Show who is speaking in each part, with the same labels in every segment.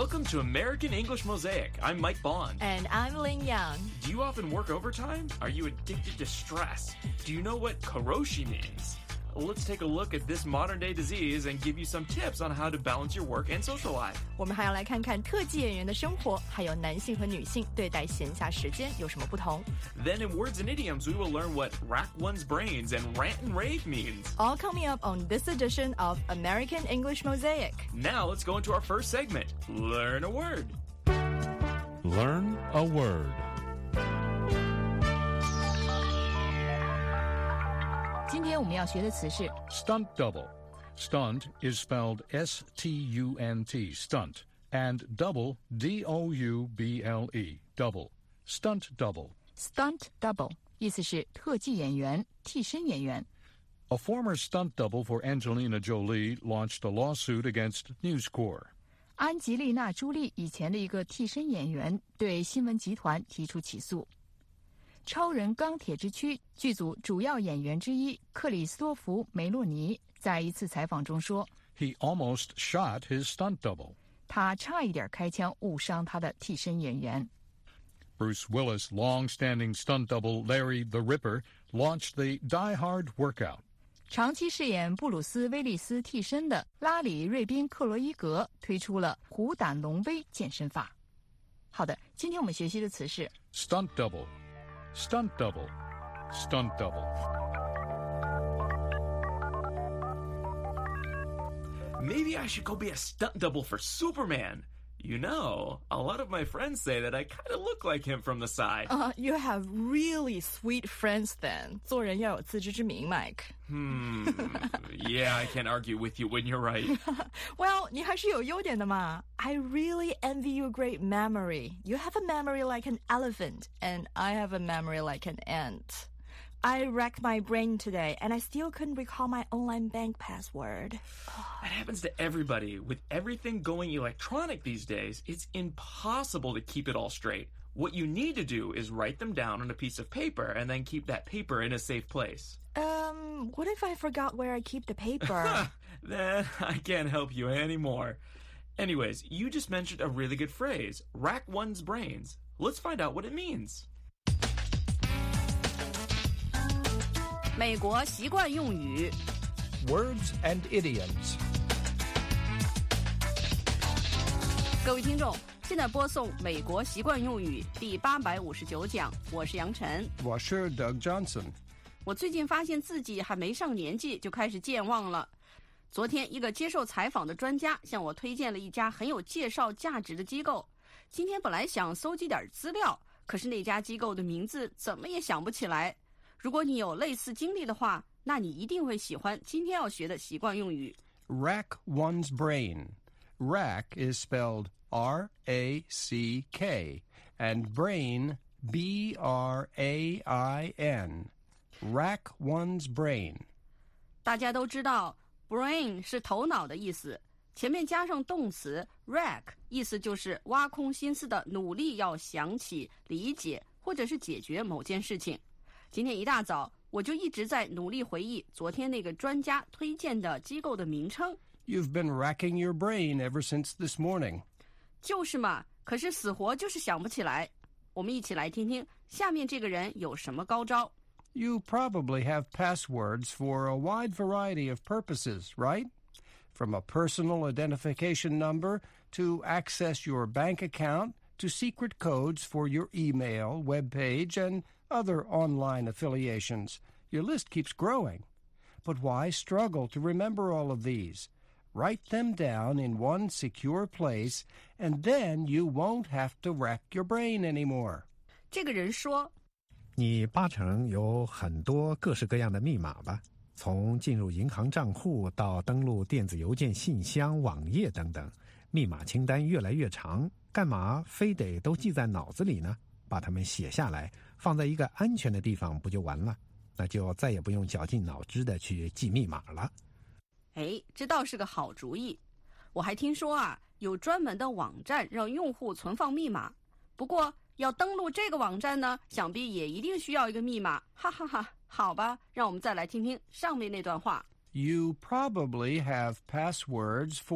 Speaker 1: Welcome to American English Mosaic. I'm Mike Bond.
Speaker 2: And I'm Ling Yang.
Speaker 1: Do you often work overtime? Are you addicted to stress? Do you know what karoshi means? Let's take a look at this modern-day disease and give you some tips on how to balance your work and social life.
Speaker 2: 我们还要来看看特技演员的生活，还有男性和女性对待闲暇时间有什么不同。
Speaker 1: Then in words and idioms, we will learn what rack one's brains and rant and rave means.
Speaker 2: All coming up on this edition of American English Mosaic.
Speaker 1: Now let's go into our first segment, Learn a Word.
Speaker 3: Learn a word.
Speaker 2: 今天我们要学的词是
Speaker 3: Stunt double. Stunt is spelled S-T-U-N-T, stunt, and double, D-O-U-B-L-E, double. Stunt double.
Speaker 2: stunt double， 意思是特技演员、替身演员。
Speaker 3: A former stunt double for Angelina Jolie launched a lawsuit against News Corp.
Speaker 2: 安吉丽娜·朱莉以前的一个替身演员对新闻集团提出起诉。超人钢铁之躯剧组主要演员之一克里斯托弗·梅洛尼在一次采访中说
Speaker 3: He almost shot his stunt double.
Speaker 2: 他差一点开枪误伤他的替身演员。
Speaker 3: Bruce Willis' long-standing stunt double Larry the Ripper launched the Die Hard workout.
Speaker 2: 长期饰演布鲁斯·威利斯替身的拉里·瑞宾·克罗伊格推出了虎胆龙威健身法。好的，今天我们学习的词是
Speaker 3: Stunt double. Stunt double. Stunt double.
Speaker 1: Maybe I should go be a stunt double for Superman. You know, a lot of my friends say that I kind of look like him from the side.
Speaker 2: You have really sweet friends then. 做人要有自知之明 Mike.
Speaker 1: Yeah, I can't argue with you when you're right.
Speaker 2: Well, 你还是有优点的嘛。I really envy your great memory. You have a memory like an elephant, and I have a memory like an ant. I racked my brain today, and I still couldn't recall my online bank password.
Speaker 1: That happens to everybody. With everything going electronic these days, it's impossible to keep it all straight. What you need to do is write them down on a piece of paper and then keep that paper in a safe place.
Speaker 2: What if I forgot where I keep the paper?
Speaker 1: Then I can't help you anymore. Anyways, you just mentioned a really good phrase, rack one's brains. Let's find out what it means.
Speaker 4: 美国习惯用语
Speaker 5: Words and idioms.
Speaker 4: 各位听众，现在播送美国习惯用语第859讲，我是杨晨。
Speaker 5: 我是 Doug Johnson.
Speaker 4: 我最近发现自己还没上年纪就开始健忘了。昨天一个接受采访的专家向我推荐了一家很有介绍价值的机构。今天本来想搜集点资料，可是那家机构的名字怎么也想不起来。如果你有类似经历的话，那你一定会喜欢今天要学的习惯用语。
Speaker 5: Rack one's brain. Rack is spelled R-A-C-K, and brain, B-R-A-I-N. Rack one's brain.
Speaker 4: 大家都知道 brain 是头脑的意思，前面加上动词 rack， 意思就是挖空心思的努力要想起、理解或者是解决某件事情。今天一大早我就一直在努力回忆昨天那个专家推荐的机构的名称。
Speaker 5: You've been racking your brain ever since this morning.
Speaker 4: 就是嘛，可是死活就是想不起来。我们一起来听听下面这个人有什么高招。
Speaker 5: You probably have passwords for a wide variety of purposes, right? From a personal identification number to access your bank account to secret codes for your email, web page, and other online affiliations. Your list keeps growing. But why struggle to remember all of these? Write them down in one secure place, and then you won't have to rack your brain anymore.
Speaker 4: 这个人说，
Speaker 6: 你八成有很多各式各样的密码吧？从进入银行账户到登录电子邮件信箱、网页等等，密码清单越来越长，干嘛非得都记在脑子里呢？把它们写下来，放在一个安全的地方不就完了？那就再也不用绞尽脑汁的去记密码了。
Speaker 4: 哎，这倒是个好主意。我还听说啊，有专门的网站让用户存放密码。不过要登录这个网站呢，想必也一定需要一个密码。哈哈哈，好吧，让我们再来听听上面那段话。
Speaker 5: You probably have passwords for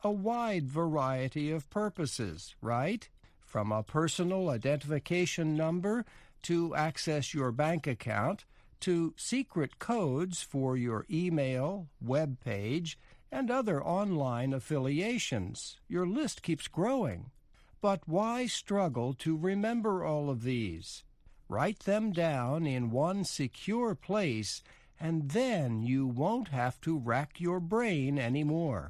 Speaker 5: a wide variety of purposes, right? From a personal identification number to access your bank account, to secret codes for your email, web page, and other online affiliations. Your list keeps growing. But why struggle to remember all of these? Write them down in one secure place, and then you won't have to rack your brain anymore.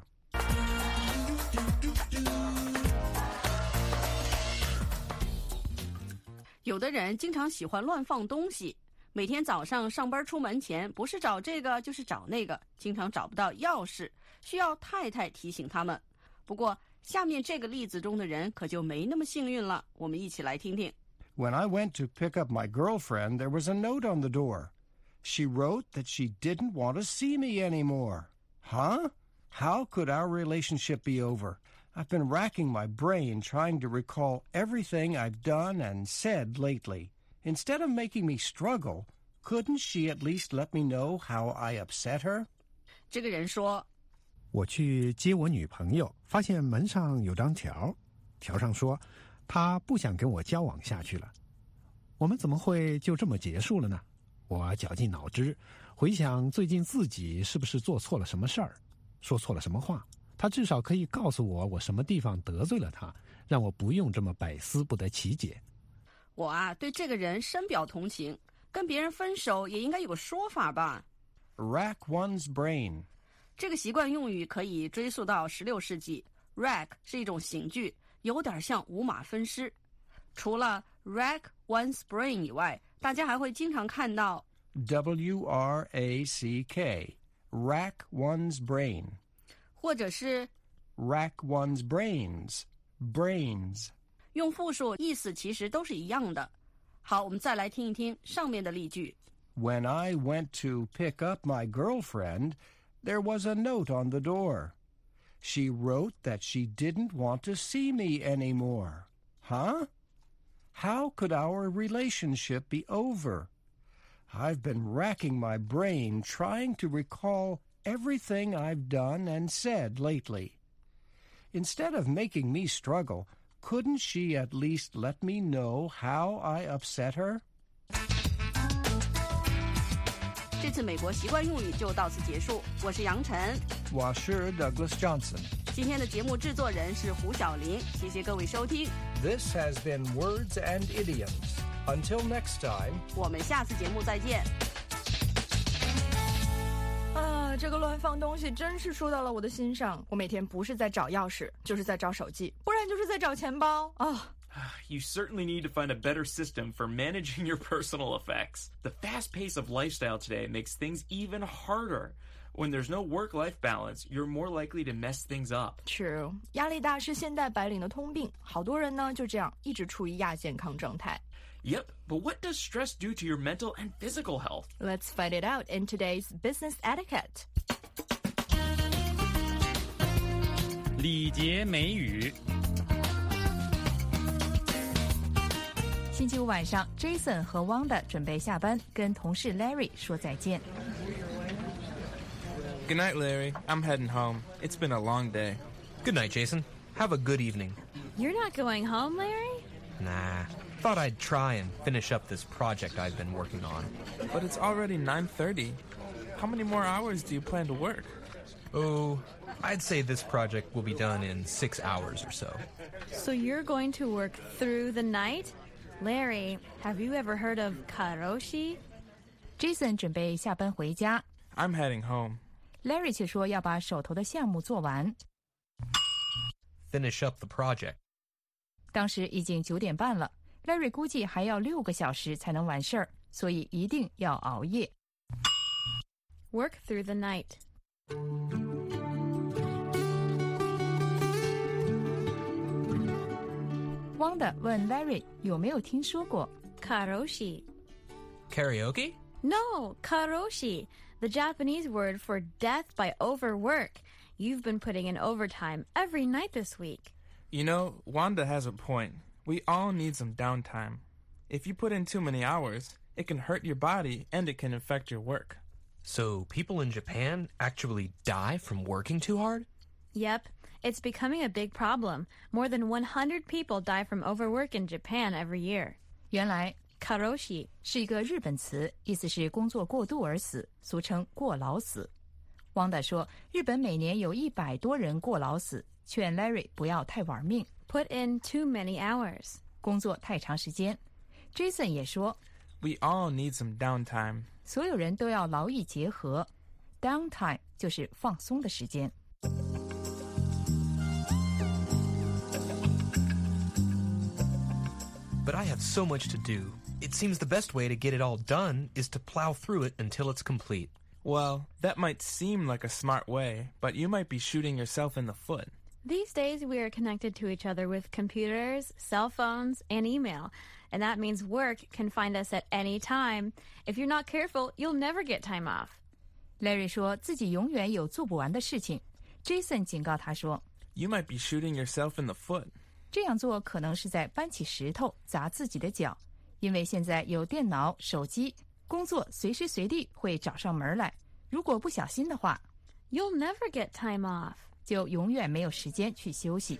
Speaker 4: 有的人经常喜欢乱放东西，每天早上上班出门前，不是找这个就是找那个，经常找不到钥匙，需要太太提醒他们。不过下面这个例子中的人可就没那么幸运了，我们一起来听听。
Speaker 5: When I went to pick up my girlfriend, there was a note on the door. She wrote that she didn't want to see me anymore. Huh? How could our relationship be over? I've been racking my brain trying to recall everything I've done and said lately. Instead of making me struggle, couldn't she at least let me know how I upset her?
Speaker 4: 这个人说，
Speaker 6: 我去接我女朋友，发现门上有张条，条上说她不想跟我交往下去了。我们怎么会就这么结束了呢？我绞尽脑汁，回想最近自己是不是做错了什么事儿，说错了什么话。他至少可以告诉我什么地方得罪了他，让我不用这么百思不得其解。
Speaker 4: 我啊，对这个人深表同情，跟别人分手也应该有个说法吧。
Speaker 5: Rack one's brain.
Speaker 4: 这个习惯用语可以追溯到16世纪。Rack 是一种刑具，有点像五马分尸。除了 rack one's brain 以外，大家还会经常看到
Speaker 5: W-R-A-C-K, rack one's brain.
Speaker 4: 或者是
Speaker 5: rack one's brains, brains.
Speaker 4: 用复数，意思其实都是一样的。好，我们再来听一听上面的例句。
Speaker 5: When I went to pick up my girlfriend, there was a note on the door. She wrote that she didn't want to see me anymore. Huh? How could our relationship be over? I've been racking my brain trying to recall everything I've done and said lately. Instead of making me struggle, couldn't she at least let me know how I upset her?
Speaker 4: 这次美国习惯用语就到此结束。我是杨晨，
Speaker 5: 我是 Douglas Johnson.
Speaker 4: 今天的节目制作人是胡小林，谢谢各位收听。
Speaker 5: This has been Words and Idioms. Until next time,
Speaker 4: 我们下次节目再见。
Speaker 2: 这个乱放东西真是说到了我的心上。我每天不是在找钥匙，就是在找手机，不然就是在找钱包啊。
Speaker 1: You certainly need to find a better system for managing your personal effects. The fast pace of lifestyle today makes things even harder. When there's no work-life balance, you're more likely to mess things up.
Speaker 2: True. 压力大是现代白领的通病，好多人呢就这样一直处于亚健康状态。
Speaker 1: Yep, but what does stress do to your mental and physical health?
Speaker 2: Let's find it out in today's business etiquette.
Speaker 3: 礼节美语。
Speaker 7: 星期五晚上 ，Jason 和 Wanda 准备下班，跟同事 Larry 说再见。
Speaker 8: Good night, Larry. I'm heading home. It's been a long day.
Speaker 9: Good night, Jason. Have a good evening.
Speaker 10: You're not going home, Larry?
Speaker 9: Nah. Thought I'd try and finish up this project I've been working on.
Speaker 8: But it's already 9:30. How many more hours do you plan to work?
Speaker 9: Oh, I'd say this project will be done in 6 hours or so.
Speaker 10: So you're going to work through the night? Larry, have you ever heard of karoshi?
Speaker 7: Jason 准备下班回家
Speaker 8: I'm heading home.
Speaker 7: ，Larry 却说要把手头的项目做完。
Speaker 9: Finish up the project.
Speaker 7: 当时已经9点半了。Larry 估计还要6个小时才能完事儿，所以一定要熬夜。
Speaker 10: Work through the night.
Speaker 7: Wanda 问 Larry 有没有听说过
Speaker 10: Karoshi.
Speaker 9: Karaoke?
Speaker 10: No, karoshi. The Japanese word for death by overwork. You've been putting in overtime every night this week.
Speaker 8: You know, Wanda has a point. We all need some downtime. If you put in too many hours, it can hurt your body and it can affect your work.
Speaker 9: So people in Japan actually die from working too hard?
Speaker 10: Yep. It's becoming a big problem. More than 100 people die from overwork in Japan every year.
Speaker 7: 原来
Speaker 10: Karoshi
Speaker 7: 是一个日本词，意思是工作过度而死，俗称过劳死。汪达说，日本每年有100多人过劳死，劝 Larry 不要太玩命，
Speaker 10: put in too many hours.
Speaker 7: 工作太长时间。Jason 也说
Speaker 8: We all need some downtime.
Speaker 7: 所有人都要劳逸结合， downtime 就是放松的时间。
Speaker 9: But I have so much to do. It seems the best way to get it all done is to plow through it until it's complete.
Speaker 8: Well, that might seem like a smart way, but you might be shooting yourself in the foot.
Speaker 10: These days, we are connected to each other with computers, cell phones, and email. And that means work can find us at any time. If you're not careful, you'll never get time off.
Speaker 7: Larry 说自己永远有做不完的事情。Jason 警告他说
Speaker 8: You might be shooting yourself in the foot.
Speaker 7: 这样做可能是在搬起石头砸自己的脚，因为现在有电脑、手机，工作随时随地会找上门来。如果不小心的话
Speaker 10: You'll never get time off.
Speaker 7: 就永远没有时间去休息。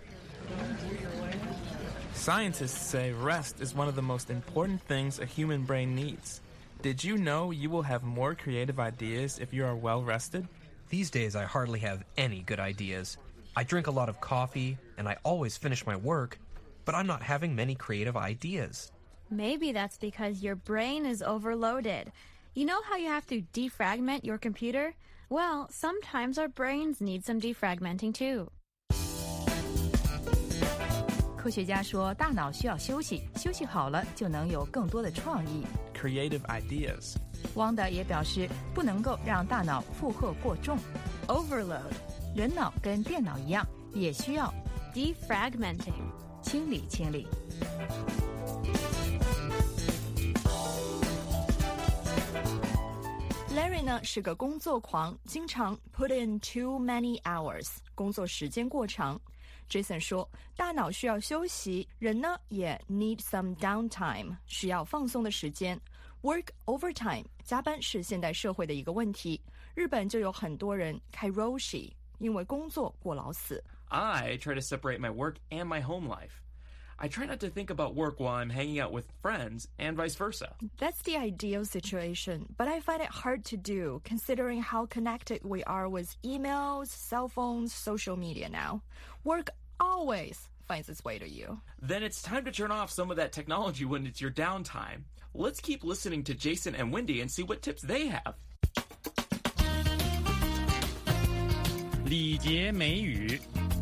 Speaker 8: Scientists say rest is one of the most important things a human brain needs. Did you know you will have more creative ideas if you are well rested?
Speaker 9: These days, I hardly have any good ideas. I drink a lot of coffee, and I always finish my work, but I'm not having many creative ideas.
Speaker 10: Maybe that's because your brain is overloaded. You know how you have to defragment your computer? Well, sometimes our brains need some defragmenting too.
Speaker 7: 科学家说，大脑需要休息，休息好了就能有更多的创意。
Speaker 8: Creative ideas.
Speaker 7: 汪达也表示，不能够让大脑负荷过重
Speaker 10: Overload.
Speaker 7: 人脑跟电脑一样，也需要
Speaker 10: Defragmenting.
Speaker 7: 清理清理。
Speaker 2: Larry 呢是个工作狂，经常 put in too many hours， 工作时间过长。Jason 说，大脑需要休息，人呢也 need some downtime， 需要放松的时间。Work overtime， 加班是现代社会的一个问题。日本就有很多人 Karoshi， 因为工作过劳死。
Speaker 1: I try to separate my work and my home life. I try not to think about work while I'm hanging out with friends and vice versa.
Speaker 2: That's the ideal situation, but I find it hard to do considering how connected we are with emails, cell phones, social media now. Work always finds its way to you.
Speaker 1: Then it's time to turn off some of that technology when it's your downtime. Let's keep listening to Jason and Wendy and see what tips they have.
Speaker 3: 礼节美语。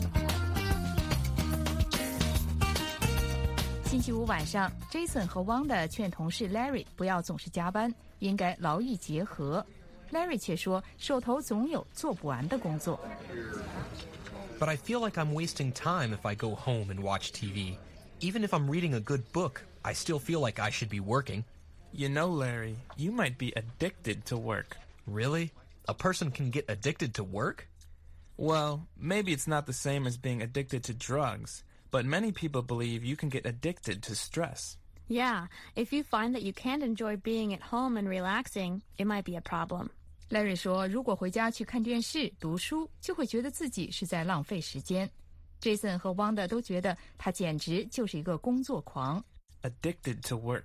Speaker 7: 星期五晚上 ，Jason 和汪的劝同事 Larry 不要总是加班，应该劳逸结合。Larry 却说，手头总有做不完的工作。
Speaker 9: But I feel like I'm wasting time if I go home and watch TV. Even if I'm reading a good book, I still feel like I should be working.
Speaker 8: You know, Larry, you might be addicted to work.
Speaker 9: Really? A person can get addicted to work?
Speaker 8: Well, maybe it's not the same as being addicted to drugs, but many people believe you can get addicted to stress.
Speaker 10: Yeah, if you find that you can't enjoy being at home and relaxing, it might be a problem.
Speaker 7: Larry 说，如果回家去看电视、读书，就会觉得自己是在浪费时间。Jason 和汪的都觉得他简直就是一个工作狂。
Speaker 8: Addicted to work.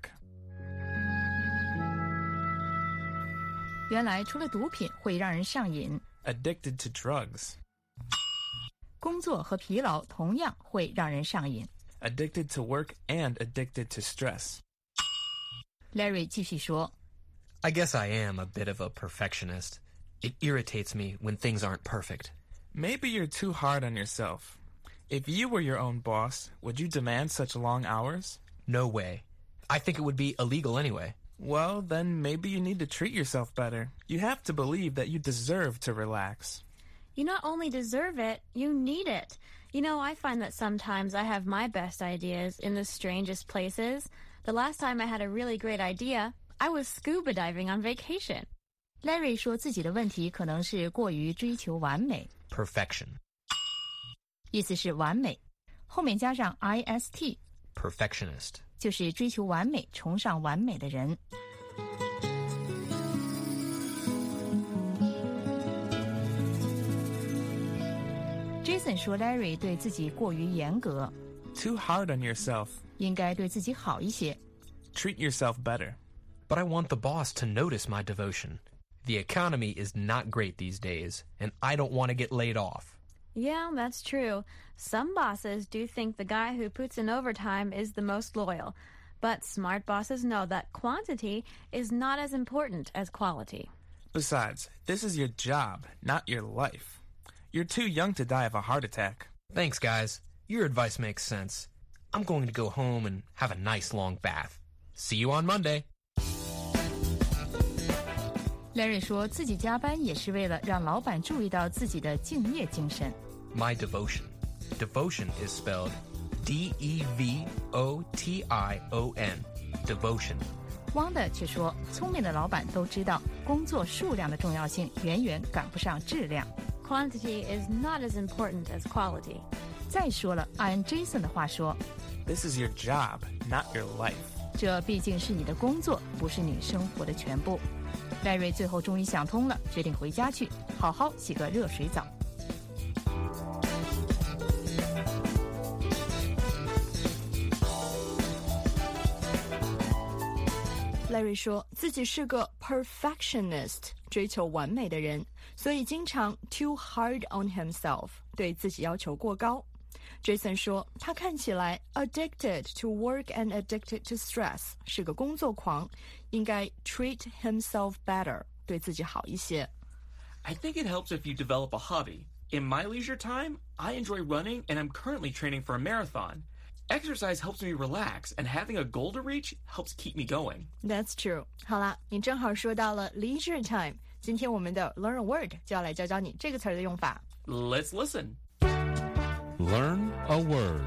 Speaker 7: 原来除了毒品会让人上瘾
Speaker 8: Addicted to drugs.
Speaker 7: 工作和疲劳同样会让人上瘾。
Speaker 8: Addicted to work and addicted to stress.
Speaker 7: Larry 继续说
Speaker 9: I guess I am a bit of a perfectionist. It irritates me when things aren't perfect.
Speaker 8: Maybe you're too hard on yourself. If you were your own boss, would you demand such long hours?
Speaker 9: No way. I think it would be illegal anyway.
Speaker 8: Well, then maybe you need to treat yourself better. You have to believe that you deserve to relax.
Speaker 10: You not only deserve it, you need it. You know, I find that sometimes I have my best ideas in the strangest places. The last time I had a really great idea, I was scuba diving on vacation.
Speaker 7: Larry 说自己的问题可能是过于追求完美
Speaker 9: Perfection.
Speaker 7: 意思是完美，后面加上 ist
Speaker 9: Perfectionist.
Speaker 7: 就是追求完美、崇尚完美的人。 Jason 说 Larry 对自己过于严格，
Speaker 8: Too hard on yourself.
Speaker 7: 应该对自己好一些。
Speaker 8: Treat yourself better.
Speaker 9: But I want the boss to notice my devotion. The economy is not great these days, and I don't want to get laid off.
Speaker 10: Yeah, that's true. Some bosses do think the guy who puts in overtime is the most loyal. But smart bosses know that quantity is not as important as quality.
Speaker 8: Besides, this is your job, not your life. You're too young to die of a heart attack.
Speaker 9: Thanks, guys. Your advice makes sense. I'm going to go home and have a nice long bath. See you on Monday.
Speaker 7: Larry 说自己加班也是为了让老板注意到自己的敬业精神。
Speaker 9: My devotion. Devotion is spelled D-E-V-O-T-I-O-N. Devotion.
Speaker 7: 汪的却说，聪明的老板都知道工作数量的重要性远远赶不上质量。
Speaker 10: Quantity is not as important as quality.
Speaker 7: 再说了，按 Jason 的话说，
Speaker 8: This is your job, not your life.
Speaker 7: 这毕竟是你的工作，不是你生活的全部。Larry 最后终于想通了，决定回家去好好洗个热水澡。
Speaker 2: Larry 说自己是个 perfectionist， 追求完美的人，所以经常 too hard on himself， 对自己要求过高。Jason 说他看起来 addicted to work and addicted to stress， 是个工作狂，应该 treat himself better， 对自己好一些。
Speaker 1: I think it helps if you develop a hobby. In my leisure time, I enjoy running and I'm currently training for a marathon. Exercise helps me relax, and having a goal to reach helps keep me going.
Speaker 2: That's true. 好啦，你正好说到了 leisure time， 今天我们的 Learn a Word 就要来教教你这个词的用法。
Speaker 1: Let's listen.
Speaker 3: Learn a word.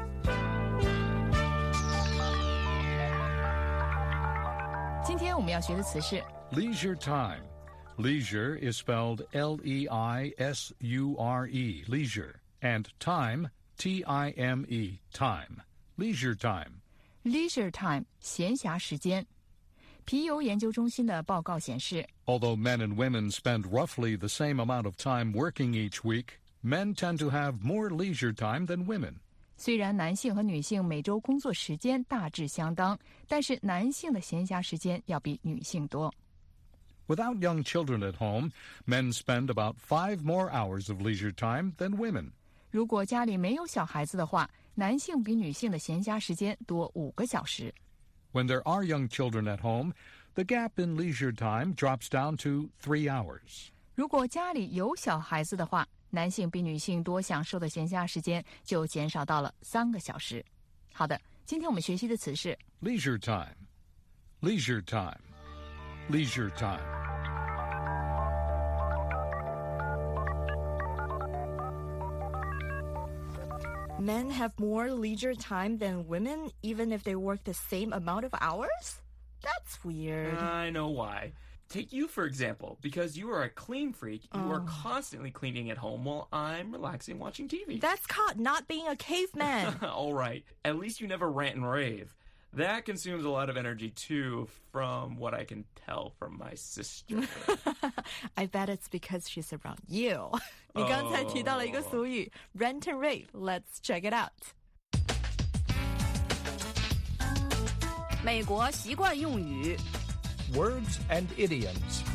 Speaker 7: 今天我们要学的词是
Speaker 3: Leisure time. Leisure is spelled L-E-I-S-U-R-E, leisure, and time, T-I-M-E, time. Leisure time.
Speaker 7: leisure time 闲暇时间。皮尤研究中心的报告显示，
Speaker 3: Although men and women spend roughly the same amount of time working each week, men tend to have more leisure time than women.
Speaker 7: 虽然男性和女性每周工作时间大致相当，但是男性的闲暇时间要比女性多。
Speaker 3: Without young children at home, men spend about 5 more hours of leisure time than women.
Speaker 7: 如果家里没有小孩子的话，男性比女性的闲暇时间多5个小时。
Speaker 3: When there are young children at home, the gap in leisure time drops down to 3 hours.
Speaker 7: 如果家里有小孩子的话，男性比女性多享受的闲暇时间就减少到了3个小时。好的，今天我们学习的词是
Speaker 3: Leisure time. Leisure time. Leisure time.
Speaker 2: Men have more leisure time than women, even if they work the same amount of hours? That's weird.
Speaker 1: I know why. Take you, for example. Because you are a clean freak, you are constantly cleaning at home while I'm relaxing watching TV.
Speaker 2: That's called not being a caveman.
Speaker 1: All right. At least you never rant and rave. That consumes a lot of energy, too, from what I can tell from my sister.
Speaker 2: I bet it's because she's around you. 你刚才提到了一个俗语 rant and rave. Let's check it out.
Speaker 4: 美国习惯用语。
Speaker 5: Words and idioms.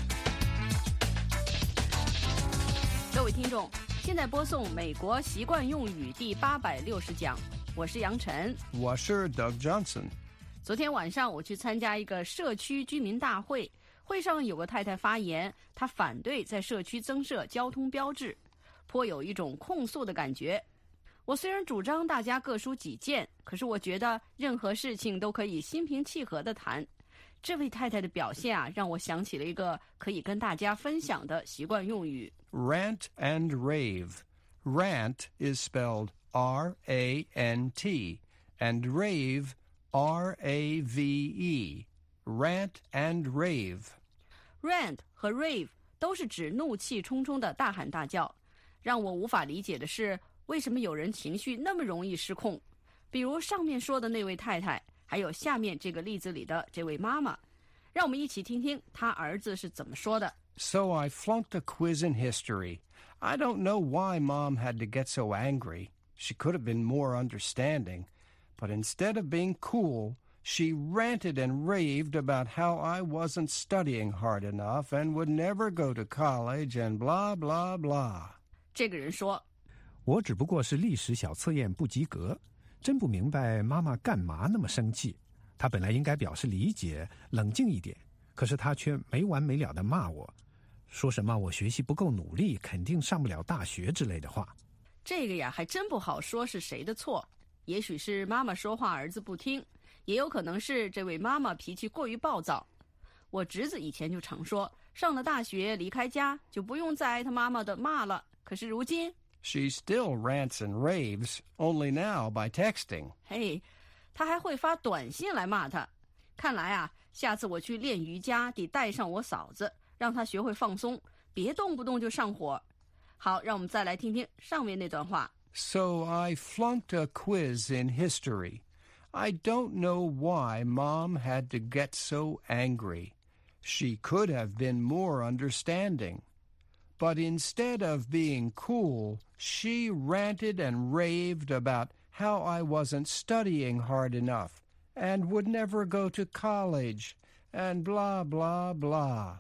Speaker 4: 各位听众，现在播送美国习惯用语第860讲，我是杨晨，
Speaker 5: 我是 Doug Johnson.
Speaker 4: 昨天晚上我去参加一个社区居民大会，会上有个太太发言，她反对在社区增设交通标志，颇有一种控诉的感觉。我虽然主张大家各抒己见，可是我觉得任何事情都可以心平气和地谈。这位太太的表现啊，让我想起了一个可以跟大家分享的习惯用语
Speaker 5: Rant and rave. Rant is spelled R-A-N-T, and rave, R-A-V-E. Rant and rave.
Speaker 4: Rant 和 rave 都是指怒气冲冲的大喊大叫。让我无法理解的是，为什么有人情绪那么容易失控？比如上面说的那位太太，还有下面这个例子里的这位妈妈。让我们一起听听她儿子是怎么说的。
Speaker 5: So I flunked a quiz in history. I don't know why Mom had to get so angry. She could have been more understanding. But instead of being cool, she ranted and raved about how I wasn't studying hard enough and would never go to college and blah, blah, blah.
Speaker 4: 这个人说，
Speaker 6: 我只不过是历史小测验不及格，真不明白妈妈干嘛那么生气。她本来应该表示理解，冷静一点，可是她却没完没了地骂我，说什么我学习不够努力，肯定上不了大学之类的话。
Speaker 4: 这个呀，还真不好说是谁的错。也许是妈妈说话儿子不听，也有可能是这位妈妈脾气过于暴躁。我侄子以前就常说，上了大学离开家就不用再挨他妈妈的骂了。可是如今
Speaker 5: She still rants and raves, only now by texting.
Speaker 4: 嘿，他还会发短信来骂他。看来啊，下次我去练瑜伽得带上我嫂子，让她学会放松，别动不动就上火。好，让我们再来听听上面那段话。
Speaker 5: So I flunked a quiz in history. I don't know why Mom had to get so angry. She could have been more understanding. But instead of being cool, she ranted and raved about how I wasn't studying hard enough and would never go to college and blah, blah, blah.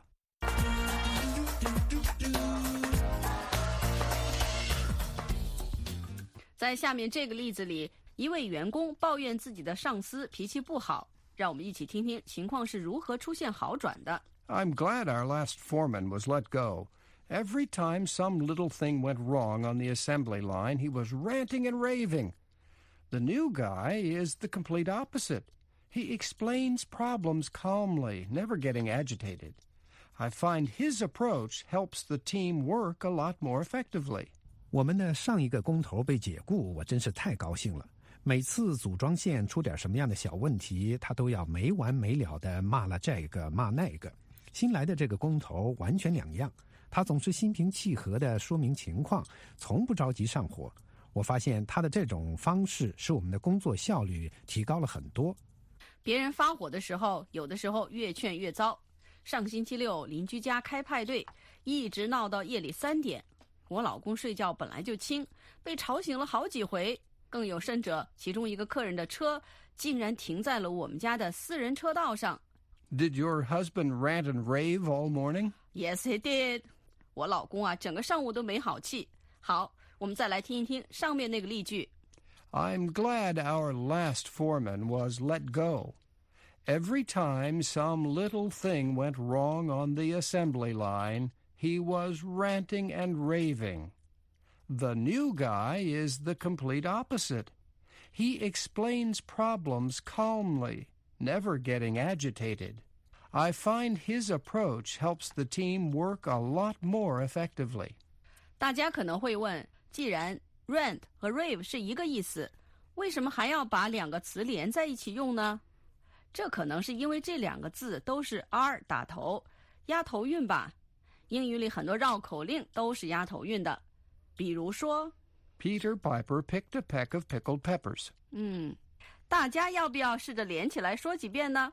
Speaker 4: 在下面这个例子里，一位员工抱怨自己的上司脾气不好，让我们一起听听情况是如何出现好转的。
Speaker 5: I'm glad our last foreman was let go. Every time some little thing went wrong on the assembly line, he was ranting and raving. The new guy is the complete opposite. He explains problems calmly, never getting agitated. I find his approach helps the team work a lot more effectively.
Speaker 6: 我们的上一个工头被解雇，我真是太高兴了。每次组装线出点什么样的小问题，他都要没完没了地骂了这个骂那个。新来的这个工头完全两样，他总是心平气和地说明情况，从不着急上火。我发现他的这种方式使我们的工作效率提高了很多。
Speaker 4: 别人发火的时候，有的时候越劝越糟。上星期六邻居家开派对，一直闹到夜里3点。我老公睡觉本来就轻，被吵醒了好几回。更有甚者，其中一个客人的车竟然停在了我们家的私人车道上。
Speaker 5: Did your husband rant and rave all morning?
Speaker 4: Yes, he did. 我老公啊，整个上午都没好气。好，我们再来听一听上面那个例句。
Speaker 5: I'm glad our last foreman was let go. Every time some little thing went wrong on the assembly line, he was ranting and raving. The new guy is the complete opposite. He explains problems calmly, never getting agitated. I find his approach helps the team work a lot more effectively.
Speaker 4: 大家可能会问，既然 rant 和 rave 是一个意思，为什么还要把两个词连在一起用呢？这可能是因为这两个字都是 R 打头，押头韵吧。英语里很多绕口令都是押头韵的，比如说
Speaker 5: Peter Piper picked a peck of pickled peppers.
Speaker 4: 大家要不要试着连起来说几遍呢？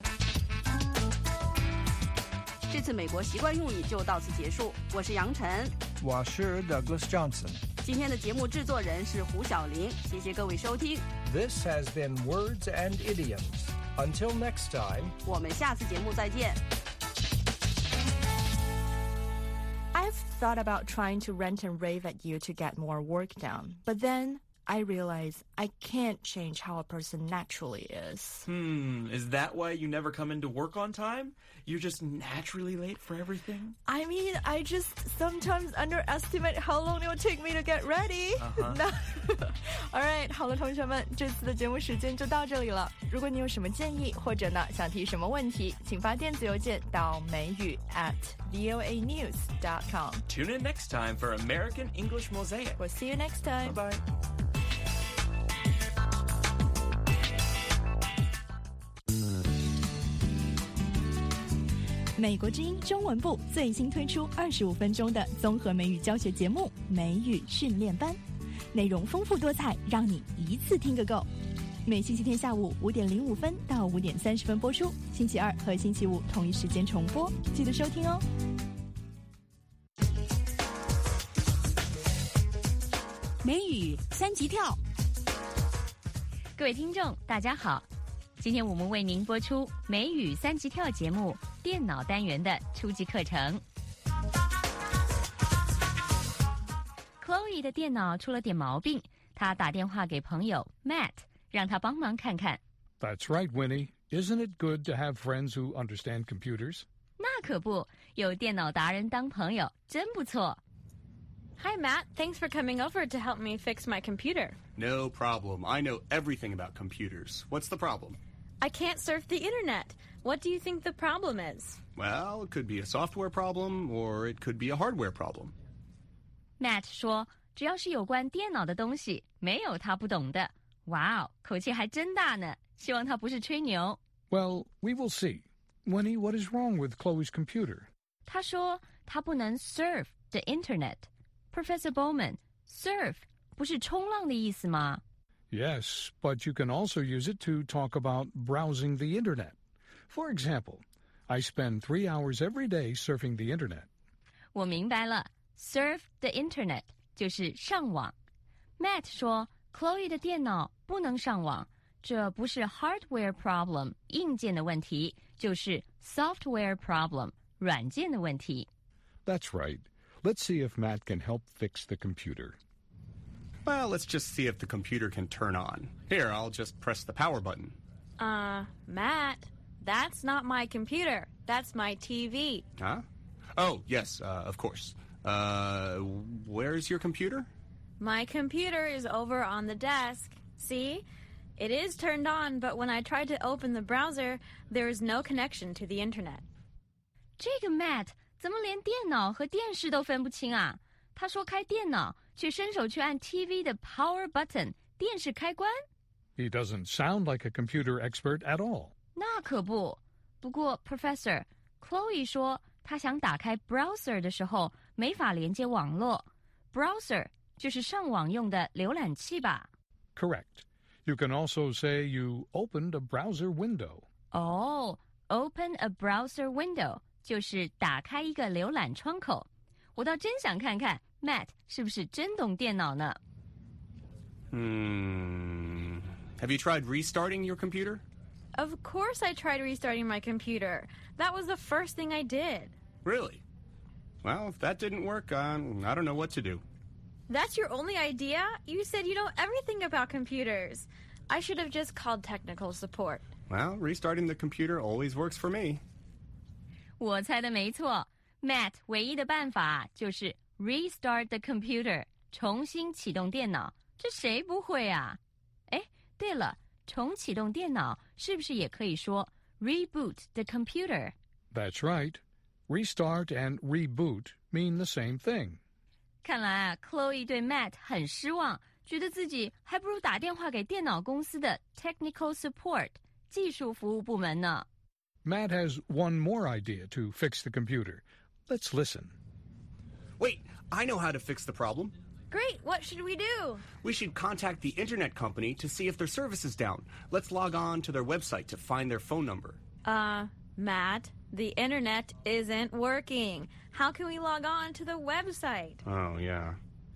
Speaker 4: 这次美国习惯用语就到此结束，我是杨晨，
Speaker 5: 我是 Douglas Johnson.
Speaker 4: 今天的节目制作人是胡小玲，谢谢各位收听。
Speaker 5: This has been Words and Idioms. Until next time,
Speaker 4: 我们下次节目再见。
Speaker 2: I've thought about trying to rant and rave at you to get more work done, but then I realize I can't change how a person naturally is.
Speaker 1: Is that why you never come into work on time? You're just naturally late for everything?
Speaker 2: I mean, I just sometimes underestimate how long it will take me to get ready. Alright, 好了，同学们，这次的节目时间就到这里了。如果你有什么建议，或者呢想提什么问题，请发电子邮件到美语@voanews.com.
Speaker 1: Tune in next time for American English Mosaic.
Speaker 2: We'll see you next time.
Speaker 1: Bye-bye.
Speaker 2: 《美国之音》中文部最新推出25分钟的综合美语教学节目《美语训练班》，内容丰富多彩，让你一次听个够。每星期天下午5点05分到5点30分播出，星期二和星期五同一时间重播，记得收听哦。
Speaker 11: 美语三级跳。
Speaker 12: 各位听众，大家好，今天我们为您播出美语三级跳节目电脑单元的初级课程。Chloe 的电脑出了点毛病，她打电话给朋友 Matt， 让他帮忙看看。
Speaker 3: That's right, Winnie. Isn't it good to have friends who understand computers?
Speaker 12: 那可不，有电脑达人当朋友真不错。
Speaker 10: Hi, Matt. Thanks for coming over to help me fix my computer.
Speaker 13: No problem. I know everything about computers. What's the problem?
Speaker 10: I can't surf the internet. What do you think the problem is?
Speaker 13: Well, it could be a software problem, or it could be a hardware problem.
Speaker 12: Matt 说，只要是有关电脑的东西，没有他不懂的。哇哦，口气还真大呢，希望他不是吹牛。
Speaker 3: Well, we will see. Winnie, what is wrong with Chloe's computer?
Speaker 12: 他说他不能 surf the internet。Professor Bowman, surf 不是冲浪的意思吗？
Speaker 3: Yes, but you can also use it to talk about browsing the internet. For example, I spend 3 hours every day surfing the internet.
Speaker 12: 我明白了 ，surf the internet 就是上网。Matt 说 ，Chloe 的电脑不能上网，这不是 hardware problem 硬件的问题，就是 software problem 软件的问题。
Speaker 3: That's right.Let's see if Matt can help fix the computer.
Speaker 13: Well, let's just see if the computer can turn on. Here, I'll just press the power button.
Speaker 10: Matt, that's not my computer. That's my TV.
Speaker 13: Huh? Oh, yes, of course. Where's your computer?
Speaker 10: My computer is over on the desk. See? It is turned on, but when I tried to open the browser, there is no connection to the internet.
Speaker 12: 这个 Matt怎么连电脑和电视都分不清啊？他说开电脑，却伸手去按 TV 的 power button 电视开关。
Speaker 3: He doesn't sound like a computer expert at all.
Speaker 12: 那可不。不过 Professor Chloe 说，她想打开 browser 的时候没法连接网络。browser 就是上网用的浏览器吧？
Speaker 3: Correct. You can also say you opened a browser window.
Speaker 12: Open a browser window.就是打开一个浏览窗口，我倒真想看看 Matt 是不是真懂电脑呢。
Speaker 13: Have you tried restarting your computer?
Speaker 10: Of course I tried restarting my computer. That was the first thing I did.
Speaker 13: Really? Well, if that didn't work, I don't know what to do.
Speaker 10: That's your only idea? You said you know everything about computers. I should have just called technical support.
Speaker 13: Well, restarting the computer always works for me.
Speaker 12: 我猜的没错 ，Matt 唯一的办法就是 restart the computer， 重新启动电脑。这谁不会啊？哎，对了，重启动电脑是不是也可以说 reboot the computer？
Speaker 3: That's right. Restart and reboot mean the same thing.
Speaker 12: 看来啊 ，Chloe 对 Matt 很失望，觉得自己还不如打电话给电脑公司的 technical support 技术服务部门呢。
Speaker 3: Matt has one more idea to fix the computer. Let's listen.
Speaker 13: Wait, I know how to fix the problem.
Speaker 10: Great, what should we do?
Speaker 13: We should contact the internet company to see if their service is down. Let's log on to their website to find their phone number.
Speaker 10: Matt, the internet isn't working. How can we log on to the website?
Speaker 13: Oh, yeah.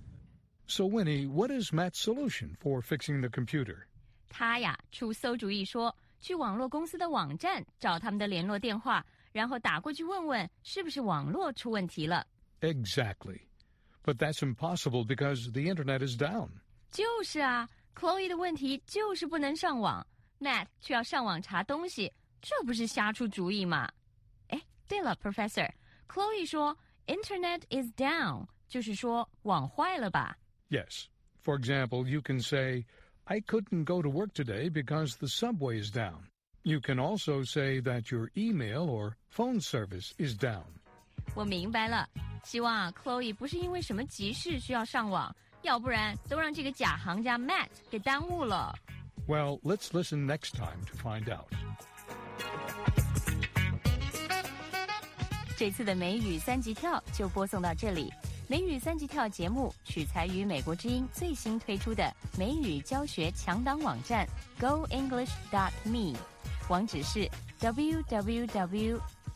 Speaker 3: So, Winnie, what is Matt's solution for fixing the computer?
Speaker 12: 他呀，出馊主意说。去网络公司的网站找他们的联络电话，然后打过去问问是不是网络出问题了。
Speaker 3: Exactly. But that's impossible because the internet is down.
Speaker 12: 就是啊 ，Chloe 的问题就是不能上网 ，Matt 却要上网查东西，这不是瞎出主意吗？哎，对了 ，Professor， Chloe 说 Internet is down， 就是说网坏了吧
Speaker 3: ？Yes. For example, you can say,I couldn't go to work today because the subway is down. You can also say that your email or phone service is down.
Speaker 12: 我明白了，希望啊 Chloe 不是因为什么急事需要上网，要不然都让这个假行家 Matt 给耽误了。
Speaker 3: Well, let's listen next time to find out.
Speaker 12: 这次的美语三级跳就播送到这里。美语三级跳节目取材于美国之音最新推出的美语教学强档网站 GoEnglish.me， 网址是www.goenglish.me。